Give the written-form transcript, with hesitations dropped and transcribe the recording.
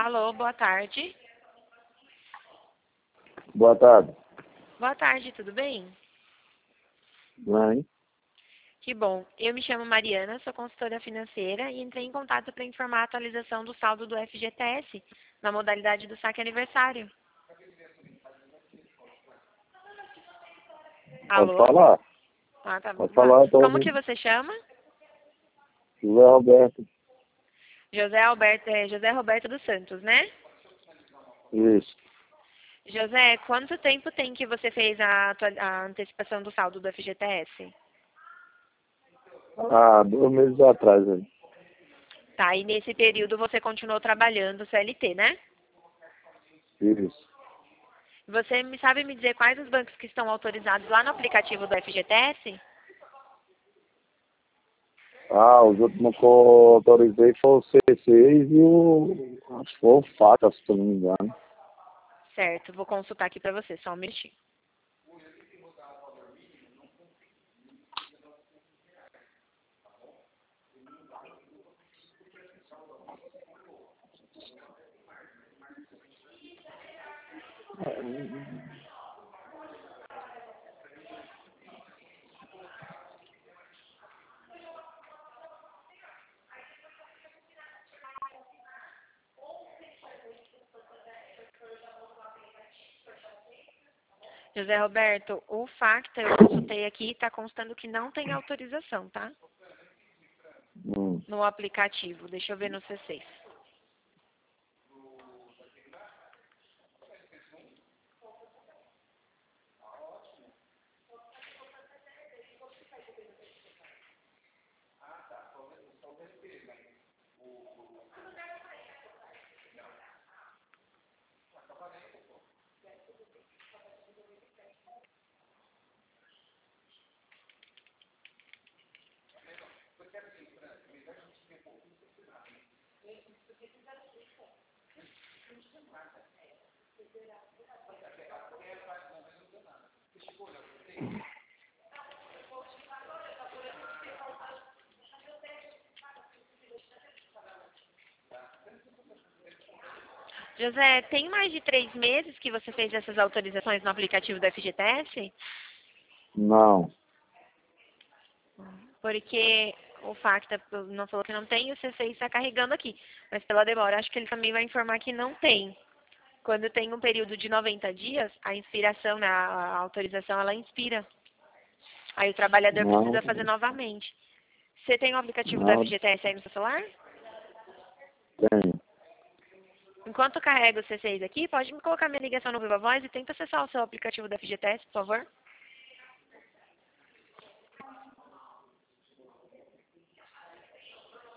Alô, boa tarde. Boa tarde. Boa tarde, tudo bem? Bem, Que bom. Eu me chamo Mariana, sou consultora financeira e entrei em contato para informar a atualização do saldo do FGTS na modalidade do saque aniversário. pode Alô? falar? Ah, tá bom. Pode falar, eu tô Como que ouvindo. você chama? José Roberto. José Roberto dos Santos, né? Isso. José, quanto tempo tem que você fez a antecipação do saldo do FGTS? Ah, 2 meses atrás, aí. Tá, e nesse período você continuou trabalhando CLT, né? Isso. Você sabe me dizer quais os bancos que estão autorizados lá no aplicativo do FGTS? Ah, os últimos que eu autorizei foi o C6 e acho que foi o FACA, se eu não me engano. Certo, vou consultar aqui para você, só um minutinho. José Roberto, o FACTA eu consultei aqui e está constando que não tem autorização, tá? Hum. No aplicativo. Deixa eu ver no C6. José, tem mais de 3 meses que você fez essas autorizações no aplicativo do FGTS? Não. Porque o FACTA não falou que não tem e o C6 está carregando aqui. Mas pela demora, acho que ele também vai informar que não tem. Quando tem um período de 90 dias, a inspiração, né, a autorização, ela inspira. Aí o trabalhador Não. precisa fazer novamente. Você tem o aplicativo do Não FGTS aí no seu celular? tenho. Enquanto carrega o C6 aqui, pode me colocar minha ligação no Viva Voz e tenta acessar o seu aplicativo do FGTS, por favor.